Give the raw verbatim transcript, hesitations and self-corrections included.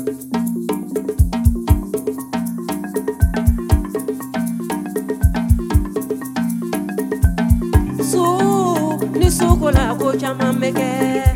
Su ni suko la ko caman bɛ kɛ